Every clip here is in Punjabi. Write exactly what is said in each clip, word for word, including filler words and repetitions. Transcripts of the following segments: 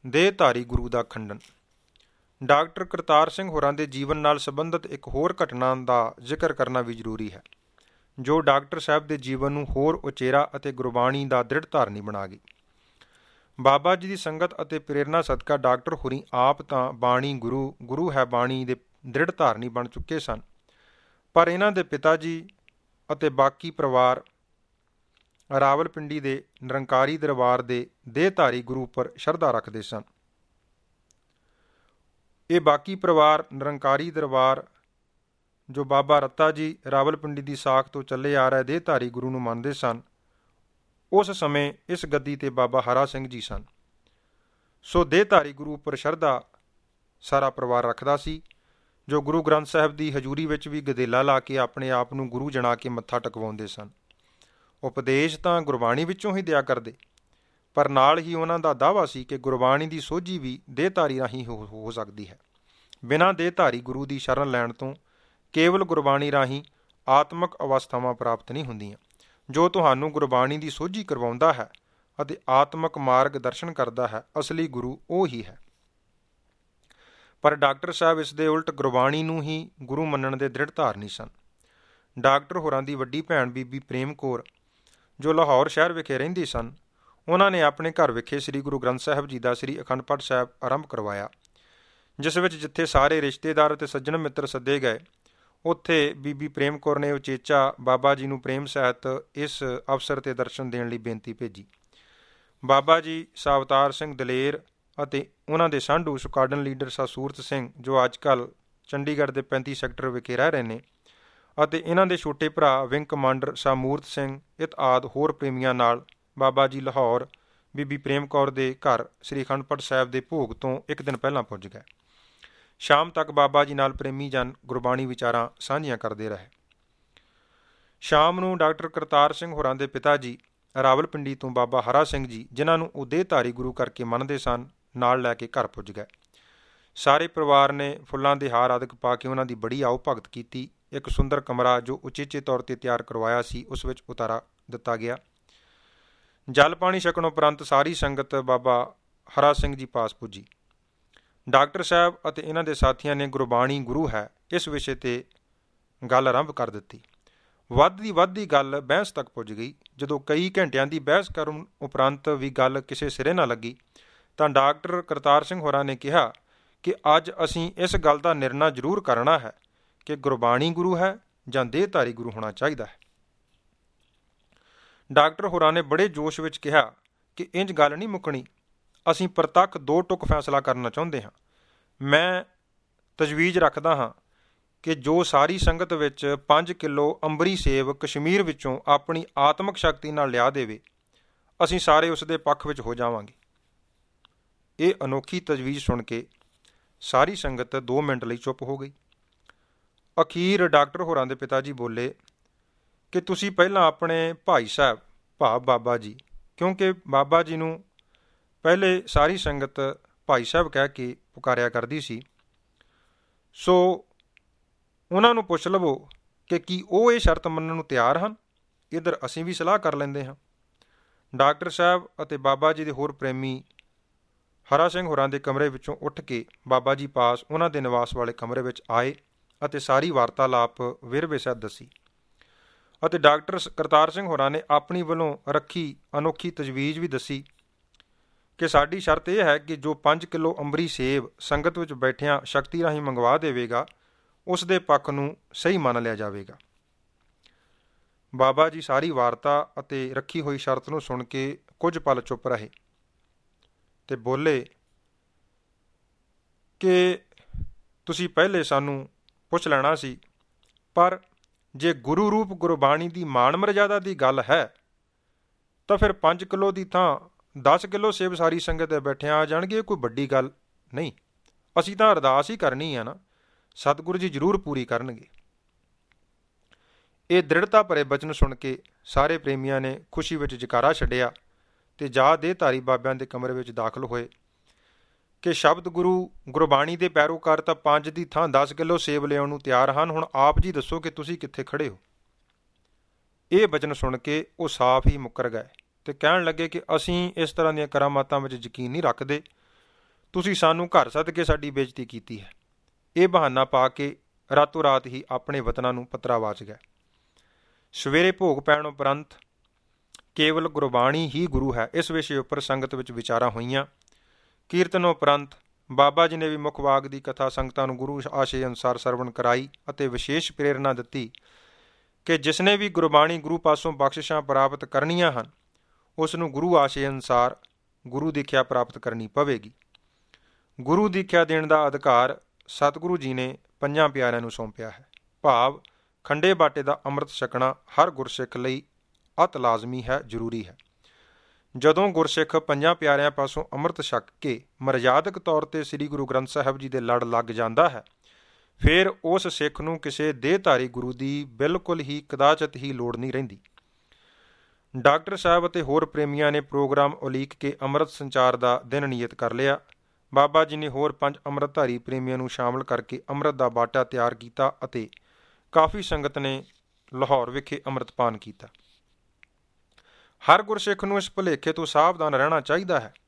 ਦੇਹਧਾਰੀ ਗੁਰੂ ਦਾ ਖੰਡਨ। ਡਾਕਟਰ ਕਰਤਾਰ ਸਿੰਘ ਹੋਰਾਂ ਦੇ ਜੀਵਨ ਨਾਲ ਸੰਬੰਧਿਤ ਇੱਕ ਹੋਰ ਘਟਨਾ ਦਾ ਜ਼ਿਕਰ ਕਰਨਾ ਵੀ ਜ਼ਰੂਰੀ ਹੈ, ਜੋ ਡਾਕਟਰ ਸਾਹਿਬ ਦੇ ਜੀਵਨ ਨੂੰ ਹੋਰ ਉਚੇਰਾ ਅਤੇ ਗੁਰਬਾਣੀ ਦਾ ਦ੍ਰਿੜ ਧਾਰਨੀ ਬਣਾ ਗਈ। ਬਾਬਾ ਜੀ ਦੀ ਸੰਗਤ ਅਤੇ ਪ੍ਰੇਰਨਾ ਸਦਕਾ ਡਾਕਟਰ ਹੋਰੀ ਆਪ ਤਾਂ ਬਾਣੀ ਗੁਰੂ ਗੁਰੂ ਹੈ ਬਾਣੀ ਦੇ ਦ੍ਰਿੜ ਧਾਰਨੀ ਬਣ ਚੁੱਕੇ ਸਨ, ਪਰ ਇਹਨਾਂ ਦੇ ਪਿਤਾ ਜੀ ਅਤੇ ਬਾਕੀ ਪਰਿਵਾਰ ਰਾਵਲਪਿੰਡੀ ਦੇ ਨਿਰੰਕਾਰੀ ਦਰਬਾਰ ਦੇ ਦੇਹਧਾਰੀ ਗੁਰੂ ਉੱਪਰ ਸ਼ਰਧਾ ਰੱਖਦੇ ਸਨ। ਇਹ ਬਾਕੀ ਪਰਿਵਾਰ ਨਿਰੰਕਾਰੀ ਦਰਬਾਰ ਜੋ ਬਾਬਾ ਰੱਤਾ ਜੀ ਰਾਵਲਪਿੰਡੀ ਦੀ ਸਾਖ ਤੋਂ ਚੱਲੇ ਆ ਰਹੇ ਦੇਹਧਾਰੀ ਗੁਰੂ ਨੂੰ ਮੰਨਦੇ ਸਨ। ਉਸ ਸਮੇਂ ਇਸ ਗੱਦੀ 'ਤੇ ਬਾਬਾ ਹਰਾ ਸਿੰਘ ਜੀ ਸਨ। ਸੋ ਦੇਹਧਾਰੀ ਗੁਰੂ ਉੱਪਰ ਸ਼ਰਧਾ ਸਾਰਾ ਪਰਿਵਾਰ ਰੱਖਦਾ ਸੀ, ਜੋ ਗੁਰੂ ਗ੍ਰੰਥ ਸਾਹਿਬ ਦੀ ਹਜ਼ੂਰੀ ਵਿੱਚ ਵੀ ਗਦੇਲਾ ਲਾ ਕੇ ਆਪਣੇ ਆਪ ਨੂੰ ਗੁਰੂ ਜਣਾ ਕੇ ਮੱਥਾ ਟਕਵਾਉਂਦੇ ਸਨ। ਉਪਦੇਸ਼ ਤਾਂ ਗੁਰਬਾਣੀ ਵਿੱਚੋਂ ਹੀ ਦਿਆ ਕਰਦੇ, ਪਰ ਨਾਲ ਹੀ ਉਹਨਾਂ ਦਾ ਦਾਅਵਾ ਸੀ ਕਿ ਗੁਰਬਾਣੀ ਦੀ ਸੋਝੀ ਵੀ ਦੇਹਧਾਰੀ ਰਾਹੀਂ ਹੋ ਹੋ ਸਕਦੀ ਹੈ। ਬਿਨਾਂ ਦੇਹਧਾਰੀ ਗੁਰੂ ਦੀ ਸ਼ਰਨ ਲੈਣ ਤੋਂ ਕੇਵਲ ਗੁਰਬਾਣੀ ਰਾਹੀਂ ਆਤਮਕ ਅਵਸਥਾਵਾਂ ਪ੍ਰਾਪਤ ਨਹੀਂ ਹੁੰਦੀਆਂ। ਜੋ ਤੁਹਾਨੂੰ ਗੁਰਬਾਣੀ ਦੀ ਸੋਝੀ ਕਰਵਾਉਂਦਾ ਹੈ ਅਤੇ ਆਤਮਕ ਮਾਰਗ ਦਰਸ਼ਨ ਕਰਦਾ ਹੈ, ਅਸਲੀ ਗੁਰੂ ਉਹ ਹੀ ਹੈ। ਪਰ ਡਾਕਟਰ ਸਾਹਿਬ ਇਸ ਦੇ ਉਲਟ ਗੁਰਬਾਣੀ ਨੂੰ ਹੀ ਗੁਰੂ ਮੰਨਣ ਦੇ ਦ੍ਰਿੜ ਧਾਰਨੀ ਸਨ। ਡਾਕਟਰ ਹੋਰਾਂ ਦੀ ਵੱਡੀ ਭੈਣ ਬੀਬੀ ਪ੍ਰੇਮ ਕੌਰ, ਜੋ ਲਾਹੌਰ ਸ਼ਹਿਰ ਵਿਖੇ ਰਹਿੰਦੀ ਸਨ, ਉਹਨਾਂ ਨੇ ਆਪਣੇ ਘਰ ਵਿਖੇ ਸ੍ਰੀ ਗੁਰੂ ਗ੍ਰੰਥ ਸਾਹਿਬ ਜੀ ਦਾ ਸ੍ਰੀ ਅਖੰਡ ਪਾਠ ਸਾਹਿਬ ਆਰੰਭ ਕਰਵਾਇਆ, ਜਿਸ ਵਿੱਚ ਜਿੱਥੇ ਸਾਰੇ ਰਿਸ਼ਤੇਦਾਰ ਅਤੇ ਸੱਜਣ ਮਿੱਤਰ ਸੱਦੇ ਗਏ, ਉੱਥੇ ਬੀਬੀ ਪ੍ਰੇਮ ਕੌਰ ਨੇ ਉਚੇਚਾ ਬਾਬਾ ਜੀ ਨੂੰ ਪ੍ਰੇਮ ਸਹਿਤ ਇਸ ਅਵਸਰ 'ਤੇ ਦਰਸ਼ਨ ਦੇਣ ਲਈ ਬੇਨਤੀ ਭੇਜੀ। ਬਾਬਾ ਜੀ ਸਾਵਤਾਰ ਸਿੰਘ ਦਲੇਰ ਅਤੇ ਉਹਨਾਂ ਦੇ ਸਾਂਢੂ ਸੁਕਾਡਨ ਲੀਡਰ ਸਾ ਸੂਰਤ ਸਿੰਘ, ਜੋ ਅੱਜ ਕੱਲ੍ਹ ਚੰਡੀਗੜ੍ਹ ਦੇ ਪੈਂਤੀ ਸੈਕਟਰ ਵਿਖੇ ਰਹਿ ਰਹੇ ਨੇ, ਅਤੇ ਇਹਨਾਂ ਦੇ ਛੋਟੇ ਭਰਾ ਵਿੰਗ ਕਮਾਂਡਰ ਸਾ ਮੂਰਤ ਸਿੰਘ ਇਤ ਆਦਿ ਹੋਰ ਪ੍ਰੇਮੀਆਂ ਨਾਲ ਬਾਬਾ ਜੀ ਲਾਹੌਰ ਬੀਬੀ ਪ੍ਰੇਮ ਕੌਰ ਦੇ ਘਰ ਸ੍ਰੀ ਅਖੰਡ ਪਾਠ ਸਾਹਿਬ ਦੇ ਭੋਗ ਤੋਂ ਇੱਕ ਦਿਨ ਪਹਿਲਾਂ ਪੁੱਜ ਗਏ। ਸ਼ਾਮ ਤੱਕ ਬਾਬਾ ਜੀ ਨਾਲ ਪ੍ਰੇਮੀ ਜਨ ਗੁਰਬਾਣੀ ਵਿਚਾਰਾਂ ਸਾਂਝੀਆਂ ਕਰਦੇ ਰਹੇ। ਸ਼ਾਮ ਨੂੰ ਡਾਕਟਰ ਕਰਤਾਰ ਸਿੰਘ ਹੋਰਾਂ ਦੇ ਪਿਤਾ ਜੀ ਰਾਵਲਪਿੰਡੀ ਤੋਂ ਬਾਬਾ ਹਰਾ ਸਿੰਘ ਜੀ, ਜਿਨ੍ਹਾਂ ਨੂੰ ਉਹ ਦੇਹਧਾਰੀ ਗੁਰੂ ਕਰਕੇ ਮੰਨਦੇ ਸਨ, ਨਾਲ ਲੈ ਕੇ ਘਰ ਪੁੱਜ ਗਏ। ਸਾਰੇ ਪਰਿਵਾਰ ਨੇ ਫੁੱਲਾਂ ਦੇ ਹਾਰ ਆਦਿਕ ਪਾ ਕੇ ਉਹਨਾਂ ਦੀ ਬੜੀ ਆਓ ਭਗਤ ਕੀਤੀ। ਇੱਕ ਸੁੰਦਰ ਕਮਰਾ ਜੋ ਉਚੇਚੇ ਤੌਰ 'ਤੇ ਤਿਆਰ ਕਰਵਾਇਆ ਸੀ, ਉਸ ਵਿੱਚ ਉਤਾਰਾ ਦਿੱਤਾ ਗਿਆ। ਜਲ ਪਾਣੀ ਛਕਣ ਉਪਰੰਤ ਸਾਰੀ ਸੰਗਤ ਬਾਬਾ ਹਰਾ ਸਿੰਘ ਜੀ ਪਾਸ ਪੁੱਜੀ। ਡਾਕਟਰ ਸਾਹਿਬ ਅਤੇ ਇਹਨਾਂ ਦੇ ਸਾਥੀਆਂ ਨੇ ਗੁਰਬਾਣੀ ਗੁਰੂ ਹੈ ਇਸ ਵਿਸ਼ੇ 'ਤੇ ਗੱਲ ਆਰੰਭ ਕਰ ਦਿੱਤੀ। ਵੱਧਦੀ ਵੱਧਦੀ ਗੱਲ ਬਹਿਸ ਤੱਕ ਪੁੱਜ ਗਈ। ਜਦੋਂ ਕਈ ਘੰਟਿਆਂ ਦੀ ਬਹਿਸ ਕਰਨ ਉਪਰੰਤ ਵੀ ਗੱਲ ਕਿਸੇ ਸਿਰੇ ਨਾ ਲੱਗੀ, ਤਾਂ ਡਾਕਟਰ ਕਰਤਾਰ ਸਿੰਘ ਹੋਰਾਂ ਨੇ ਕਿਹਾ ਕਿ ਅੱਜ ਅਸੀਂ ਇਸ ਗੱਲ ਦਾ ਨਿਰਣਾ ਜ਼ਰੂਰ ਕਰਨਾ ਹੈ ਕਿ ਗੁਰਬਾਣੀ ਗੁਰੂ ਹੈ ਜਾਂ ਦੇਹਧਾਰੀ ਗੁਰੂ ਹੋਣਾ ਚਾਹੀਦਾ ਹੈ। ਡਾਕਟਰ ਹੋਰਾਂ ਨੇ ਬੜੇ ਜੋਸ਼ ਵਿੱਚ ਕਿਹਾ ਕਿ ਇੰਝ ਗੱਲ ਨਹੀਂ ਮੁੱਕਣੀ, ਅਸੀਂ ਪ੍ਰਤੱਖ ਦੋ ਟੁਕ ਫੈਸਲਾ ਕਰਨਾ ਚਾਹੁੰਦੇ ਹਾਂ। ਮੈਂ ਤਜਵੀਜ਼ ਰੱਖਦਾ ਹਾਂ ਕਿ ਜੋ ਸਾਰੀ ਸੰਗਤ ਵਿੱਚ ਪੰਜ ਕਿਲੋ ਅੰਬਰੀ ਸੇਬ ਕਸ਼ਮੀਰ ਵਿੱਚੋਂ ਆਪਣੀ ਆਤਮਕ ਸ਼ਕਤੀ ਨਾਲ ਲਿਆ ਦੇਵੇ, ਅਸੀਂ ਸਾਰੇ ਉਸ ਦੇ ਪੱਖ ਵਿੱਚ ਹੋ ਜਾਵਾਂਗੇ। ਇਹ ਅਨੋਖੀ ਤਜਵੀਜ਼ ਸੁਣ ਕੇ ਸਾਰੀ ਸੰਗਤ ਦੋ ਮਿੰਟ ਲਈ ਚੁੱਪ ਹੋ ਗਈ। ਅਖੀਰ ਡਾਕਟਰ ਹੋਰਾਂ ਦੇ ਪਿਤਾ ਜੀ ਬੋਲੇ ਕਿ ਤੁਸੀਂ ਪਹਿਲਾਂ ਆਪਣੇ ਭਾਈ ਸਾਹਿਬ ਭਾਵ ਬਾਬਾ ਜੀ, ਕਿਉਂਕਿ ਬਾਬਾ ਜੀ ਨੂੰ ਪਹਿਲੇ ਸਾਰੀ ਸੰਗਤ ਭਾਈ ਸਾਹਿਬ ਕਹਿ ਕੇ ਪੁਕਾਰਿਆ ਕਰਦੀ ਸੀ, ਸੋ ਉਹਨਾਂ ਨੂੰ ਪੁੱਛ ਲਵੋ ਕਿ ਕੀ ਉਹ ਇਹ ਸ਼ਰਤ ਮੰਨਣ ਨੂੰ ਤਿਆਰ ਹਨ। ਇੱਧਰ ਅਸੀਂ ਵੀ ਸਲਾਹ ਕਰ ਲੈਂਦੇ ਹਾਂ। ਡਾਕਟਰ ਸਾਹਿਬ ਅਤੇ ਬਾਬਾ ਜੀ ਦੇ ਹੋਰ ਪ੍ਰੇਮੀ ਹਰਾ ਸਿੰਘ ਹੋਰਾਂ ਦੇ ਕਮਰੇ ਵਿੱਚੋਂ ਉੱਠ ਕੇ ਬਾਬਾ ਜੀ ਪਾਸ ਉਹਨਾਂ ਦੇ ਨਿਵਾਸ ਵਾਲੇ ਕਮਰੇ ਵਿੱਚ ਆਏ ਅਤੇ ਸਾਰੀ ਵਾਰਤਾਲਾਪ ਵੇਰਵੇ ਸਹਿਤ ਦੱਸੀ। ਅਤੇ ਡਾਕਟਰ ਕਰਤਾਰ ਸਿੰਘ ਹੋਰਾਂ ਨੇ ਆਪਣੀ ਵੱਲੋਂ ਰੱਖੀ ਅਨੋਖੀ ਤਜਵੀਜ਼ ਵੀ ਦੱਸੀ ਕਿ ਸਾਡੀ ਸ਼ਰਤ ਇਹ ਹੈ ਕਿ ਜੋ ਪੰਜ ਕਿਲੋ ਅੰਬਰੀ ਸੇਬ ਸੰਗਤ ਵਿੱਚ ਬੈਠਿਆਂ ਸ਼ਕਤੀ ਰਾਹੀਂ ਮੰਗਵਾ ਦੇਵੇਗਾ, ਉਸ ਦੇ ਪੱਖ ਨੂੰ ਸਹੀ ਮੰਨ ਲਿਆ ਜਾਵੇਗਾ। ਬਾਬਾ ਜੀ ਸਾਰੀ ਵਾਰਤਾ ਅਤੇ ਰੱਖੀ ਹੋਈ ਸ਼ਰਤ ਨੂੰ ਸੁਣ ਕੇ ਕੁਝ ਪਲ ਚੁੱਪ ਰਹੇ ਅਤੇ ਬੋਲੇ ਕਿ ਤੁਸੀਂ ਪਹਿਲੇ ਸਾਨੂੰ ਪੁੱਛ ਲੈਣਾ ਸੀ, ਪਰ ਜੇ ਗੁਰੂ ਰੂਪ ਗੁਰਬਾਣੀ ਦੀ ਮਾਣ ਮਰਜ਼ਾਦਾ ਦੀ ਗੱਲ ਹੈ ਤਾਂ ਫਿਰ ਪੰਜ ਕਿਲੋ ਦੀ ਥਾਂ ਦਸ ਕਿਲੋ ਸੇਬ ਸਾਰੀ ਸੰਗਤ ਦੇ ਬੈਠਿਆਂ ਆ ਜਾਣਗੇ। ਕੋਈ ਵੱਡੀ ਗੱਲ ਨਹੀਂ। ਅਸੀਂ ਤਾਂ ਅਰਦਾਸ ਹੀ ਕਰਨੀ ਹੈ ਨਾ, ਸਤਿਗੁਰੂ ਜੀ ਜ਼ਰੂਰ ਪੂਰੀ ਕਰਨਗੇ। ਇਹ ਦ੍ਰਿੜਤਾ ਭਰੇ ਬਚਨ ਸੁਣ ਕੇ ਸਾਰੇ ਪ੍ਰੇਮੀਆਂ ਨੇ ਖੁਸ਼ੀ ਵਿੱਚ ਜਕਾਰਾ ਛੱਡਿਆ ਅਤੇ ਜਾ ਦੇਹਧਾਰੀ ਬਾਬਿਆਂ ਦੇ ਕਮਰੇ ਵਿੱਚ ਦਾਖਲ ਹੋਏ ਕਿ ਸ਼ਬਦ ਗੁਰੂ ਗੁਰਬਾਣੀ ਦੇ ਪੈਰੋਕਾਰ ਤਾਂ ਪੰਜ ਦੀ ਥਾਂ ਦਸ ਕਿਲੋ ਸੇਬ ਲਿਆਉਣ ਨੂੰ ਤਿਆਰ ਹਨ। ਹੁਣ ਆਪ ਜੀ ਦੱਸੋ ਕਿ ਤੁਸੀਂ ਕਿੱਥੇ ਖੜ੍ਹੇ ਹੋ। ਇਹ ਬਚਨ ਸੁਣ ਕੇ ਉਹ ਸਾਫ਼ ਹੀ ਮੁੱਕਰ ਗਏ ਅਤੇ ਕਹਿਣ ਲੱਗੇ ਕਿ ਅਸੀਂ ਇਸ ਤਰ੍ਹਾਂ ਦੀਆਂ ਕਰਾਮਾਤਾਂ ਵਿੱਚ ਯਕੀਨ ਨਹੀਂ ਰੱਖਦੇ। ਤੁਸੀਂ ਸਾਨੂੰ ਘਰ ਸੱਦ ਕੇ ਸਾਡੀ ਬੇਇੱਜ਼ਤੀ ਕੀਤੀ ਹੈ। ਇਹ ਬਹਾਨਾ ਪਾ ਕੇ ਰਾਤੋਂ ਰਾਤ ਹੀ ਆਪਣੇ ਵਤਨਾਂ ਨੂੰ ਪੱਤਰਾਵਾਚ ਗਏ। ਸਵੇਰੇ ਭੋਗ ਪੈਣ ਉਪਰੰਤ ਕੇਵਲ ਗੁਰਬਾਣੀ ਹੀ ਗੁਰੂ ਹੈ, ਇਸ ਵਿਸ਼ੇ ਉੱਪਰ ਸੰਗਤ ਵਿੱਚ ਵਿਚਾਰਾਂ ਹੋਈਆਂ। ਕੀਰਤਨ ਉਪਰੰਤ ਬਾਬਾ ਜੀ ਨੇ ਵੀ ਮੁੱਖ ਵਾਗ ਦੀ ਕਥਾ ਸੰਗਤਾਂ ਨੂੰ ਗੁਰੂ ਆਸ਼ੇ ਅਨੁਸਾਰ ਸਰਵਣ ਕਰਾਈ ਅਤੇ ਵਿਸ਼ੇਸ਼ ਪ੍ਰੇਰਨਾ ਦਿੱਤੀ ਕਿ ਜਿਸਨੇ ਵੀ ਗੁਰਬਾਣੀ ਗੁਰੂ ਪਾਸੋਂ ਬਖਸ਼ਿਸ਼ਾਂ ਪ੍ਰਾਪਤ ਕਰਨੀਆਂ ਹਨ, ਉਸ ਨੂੰ ਗੁਰੂ ਆਸ਼ੇ ਅਨੁਸਾਰ ਗੁਰੂ ਦੀਖਿਆ ਪ੍ਰਾਪਤ ਕਰਨੀ ਪਵੇਗੀ। ਗੁਰੂ ਦੀਖਿਆ ਦੇਣ ਦਾ ਅਧਿਕਾਰ ਸਤਿਗੁਰੂ ਜੀ ਨੇ ਪੰਜਾਂ ਪਿਆਰਿਆਂ ਨੂੰ ਸੌਂਪਿਆ ਹੈ। ਭਾਵ ਖੰਡੇ ਬਾਟੇ ਦਾ ਅੰਮ੍ਰਿਤ ਛਕਣਾ ਹਰ ਗੁਰਸਿੱਖ ਲਈ ਅਤ ਲਾਜ਼ਮੀ ਹੈ, ਜ਼ਰੂਰੀ ਹੈ। ਜਦੋਂ ਗੁਰਸਿੱਖ ਪੰਜਾਂ ਪਿਆਰਿਆਂ ਪਾਸੋਂ ਅੰਮ੍ਰਿਤ ਛਕ ਕੇ ਮਰਯਾਦਕ ਤੌਰ 'ਤੇ ਸ੍ਰੀ ਗੁਰੂ ਗ੍ਰੰਥ ਸਾਹਿਬ ਜੀ ਦੇ ਲੜ ਲੱਗ ਜਾਂਦਾ ਹੈ, ਫਿਰ ਉਸ ਸਿੱਖ ਨੂੰ ਕਿਸੇ ਦੇਹਧਾਰੀ ਗੁਰੂ ਦੀ ਬਿਲਕੁਲ ਹੀ ਕਦਾਚਿਤ ਹੀ ਲੋੜ ਨਹੀਂ ਰਹਿੰਦੀ। ਡਾਕਟਰ ਸਾਹਿਬ ਅਤੇ ਹੋਰ ਪ੍ਰੇਮੀਆਂ ਨੇ ਪ੍ਰੋਗਰਾਮ ਉਲੀਕ ਕੇ ਅੰਮ੍ਰਿਤ ਸੰਚਾਰ ਦਾ ਦਿਨ ਨਿਯਤ ਕਰ ਲਿਆ। ਬਾਬਾ ਜੀ ਨੇ ਹੋਰ ਪੰਜ ਅੰਮ੍ਰਿਤਧਾਰੀ ਪ੍ਰੇਮੀਆਂ ਨੂੰ ਸ਼ਾਮਲ ਕਰਕੇ ਅੰਮ੍ਰਿਤ ਦਾ ਬਾਟਾ ਤਿਆਰ ਕੀਤਾ ਅਤੇ ਕਾਫੀ ਸੰਗਤ ਨੇ ਲਾਹੌਰ ਵਿਖੇ ਅੰਮ੍ਰਿਤਪਾਨ ਕੀਤਾ। ਹਰ ਗੁਰਸਿੱਖ ਨੂੰ ਇਸ ਭੁਲੇਖੇ ਤੋਂ ਸਾਵਧਾਨ ਰਹਿਣਾ ਚਾਹੀਦਾ ਹੈ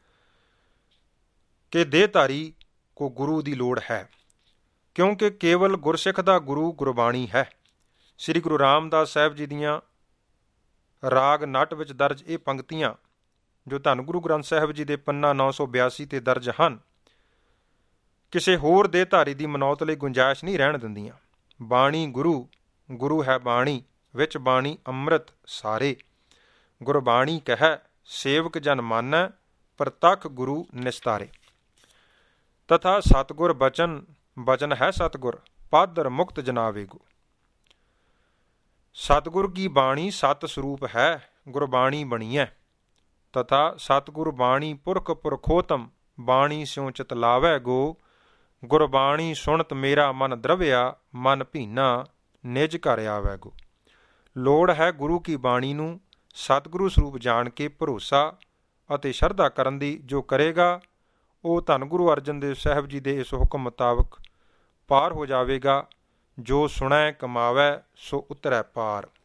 ਕਿ ਦੇਹਧਾਰੀ ਕੋ ਗੁਰੂ ਦੀ ਲੋੜ ਹੈ, ਕਿਉਂਕਿ ਕੇਵਲ ਗੁਰਸਿੱਖ ਦਾ ਗੁਰੂ ਗੁਰਬਾਣੀ ਹੈ। ਸ੍ਰੀ ਗੁਰੂ ਰਾਮਦਾਸ ਸਾਹਿਬ ਜੀ ਦੀਆਂ ਰਾਗ ਨਟ ਵਿੱਚ ਦਰਜ ਇਹ ਪੰਕਤੀਆਂ ਜੋ ਧੰਨ ਗੁਰੂ ਗ੍ਰੰਥ ਸਾਹਿਬ ਜੀ ਦੇ ਪੰਨਾ ਨੌ ਸੌ ਬਿਆਸੀ 'ਤੇ ਦਰਜ ਹਨ, ਕਿਸੇ ਹੋਰ ਦੇਹਧਾਰੀ ਦੀ ਮਨੌਤ ਲਈ ਗੁੰਜਾਇਸ਼ ਨਹੀਂ ਰਹਿਣ ਦਿੰਦੀਆਂ। ਬਾਣੀ ਗੁਰੂ, ਗੁਰੂ ਹੈ ਬਾਣੀ, ਵਿੱਚ ਬਾਣੀ ਅੰਮ੍ਰਿਤ ਸਾਰੇ। ਗੁਰਬਾਣੀ ਕਹਿ ਸੇਵਕ ਜਨ ਮਾਨੈ, ਪ੍ਰਤੱਖ ਗੁਰੂ ਨਿਸਤਾਰੇ। ਤਥਾ ਸਤਿਗੁਰ ਬਚਨ, ਬਚਨ ਹੈ ਸਤਿਗੁਰ, ਪਾਦਰ ਮੁਕਤ ਜਨਾਵੇਗੋ। ਸਤਿਗੁਰ ਕੀ ਬਾਣੀ ਸਤ ਸਰੂਪ ਹੈ, ਗੁਰਬਾਣੀ ਬਣੀਐ। ਤਥਾ ਸਤਿਗੁਰ ਬਾਣੀ ਪੁਰਖ ਪੁਰਖੋਤਮ, ਬਾਣੀ ਸਿਉ ਚਿਤ ਲਾਵੈ ਗੋ। ਗੁਰਬਾਣੀ ਸੁਣਤ ਮੇਰਾ ਮਨ ਦਰਵਿਆ, ਮਨ ਭੀਨਾ ਨਿਜ ਘਰ ਆਵੈ ਗੋ। ਲੋੜ ਹੈ ਗੁਰੂ ਕੀ ਬਾਣੀ ਨੂੰ ਸਤਿਗੁਰੂ ਸਰੂਪ ਜਾਣ ਕੇ ਭਰੋਸਾ ਅਤੇ ਸ਼ਰਧਾ ਕਰਨ ਦੀ। ਜੋ ਕਰੇਗਾ ਉਹ ਧੰਨ ਗੁਰੂ ਅਰਜਨ ਦੇਵ ਸਾਹਿਬ ਜੀ ਦੇ ਇਸ ਹੁਕਮ ਮੁਤਾਬਕ ਪਾਰ ਹੋ ਜਾਵੇਗਾ। ਜੋ ਸੁਣੈ ਕਮਾਵੈ ਸੋ ਉਤਰੈ ਪਾਰ।